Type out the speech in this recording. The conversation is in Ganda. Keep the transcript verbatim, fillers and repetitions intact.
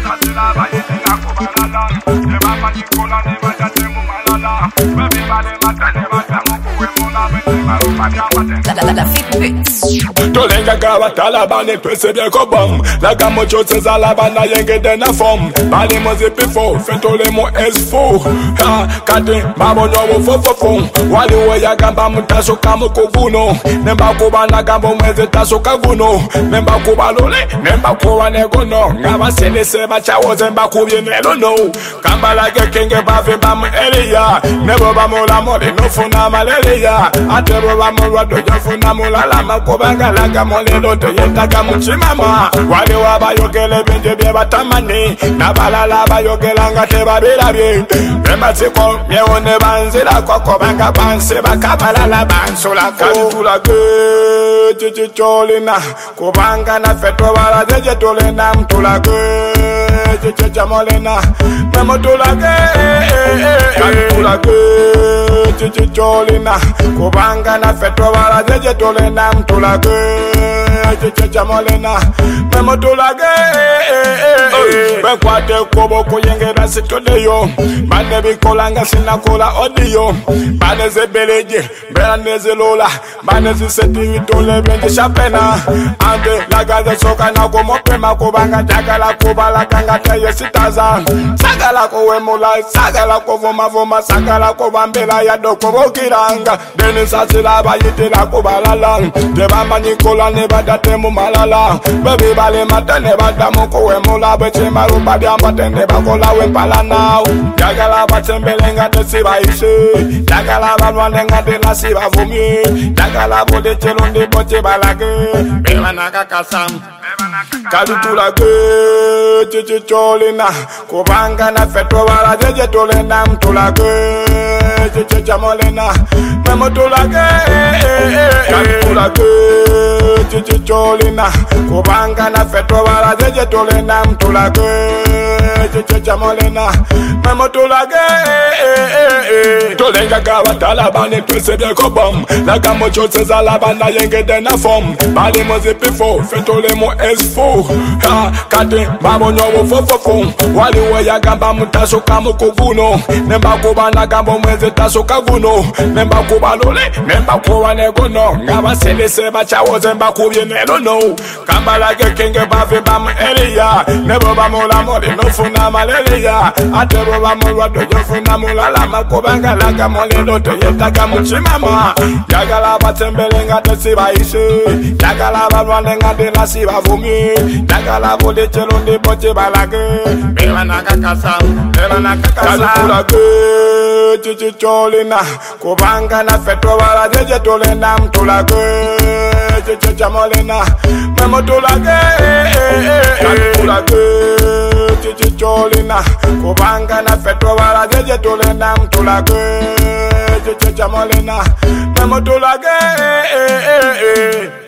La la fit bits. Tolenga gawa talabane pese bien kobam. La gamo chose za la bana yenge de na form. Bali moze pifo, fetole mo esfo. Ha, kate mabo nyo fo fo fo. Wali wo ya gamba mutaso kamo koguno. Nemba kuba na gambo mweze taso kaguno. Nemba kuba lole, nemba kuba negono. Ngaba sele seba chawo zemba kubye nelo no. Kamba like kenge bave bam elia. Nebo bamola mole no funa malaria. Atebo bamolwa dojo funa mulala makobanga laga molelo to yetaga muchimama. Wale wabayogele benje bye batamani. Nabalala bayogela ngate babirabye. Bemba siko myone banzira kwa kobanga banse bakabalala bansola kalutula ge chichi cholina kobanga na feto bala jeje tolena mtula ge chichi chamolena memotula ge kalutula ge chichi cholina kobanga na feto bala jeje tolena mtula ge chichi chamolena memotula ge bekwate kobo kuyengera sitodeyo bane bikolanga sinakola audio bane zebeleje bane zelola bane ziseti tole benje chapena ande lagaza soka na ko mopema ko banga jagala ko bala kanga tayo sitaza sagala ko wemola sagala ko voma voma sagala ko bambela ya doko bokiranga deni sasila bayitela ko balala de bamba nikola ne badate mu malala baby bale matane badamu ko wemola beche maru badia matende bakola we pala now jagala batembelenga de sibaise jagala balwandenga de la siba vomi jagala bode chelonde boche balage bela kakasam kalutula ge chichi cholina kobanga na feto bala jeje tolena mtula ge chichi chamolena memotula ge kalutula ge chichi cholina kobanga na feto bala jeje tolena mtula ge chichi chamolena memotula ge tolenga gawa talabane pese bien kobam la gamo chose za la bana yenge de na form bali moze pifo fetole mo esfo ha kate mabo nyo fo fo fo wali wo ya gamba mutaso kamo koguno nemba kuba na gambo mweze taso kaguno nemba kuba lole nemba kuba negono ngaba sele seba chawo zemba kubye nelo no kamba like kenge bave bam elia nebo bamola mole no funa malaria atebo bamolwa dojo funa mulala makobanga laga molelo to yetaga muchimama jagala batembelenga de sibaise jagala balwandenga de la siba vomi jagala bode chelonde boche balage bela nakakasa bela nakakasa kalutula ge chichi cholina kobanga na feto bala jeje tolena mtula ge chichi chamolena memotula ge kalutula ge chichi cholina kobanga na feto bala jeje tolena mtula ge chichi chamolena memotula ge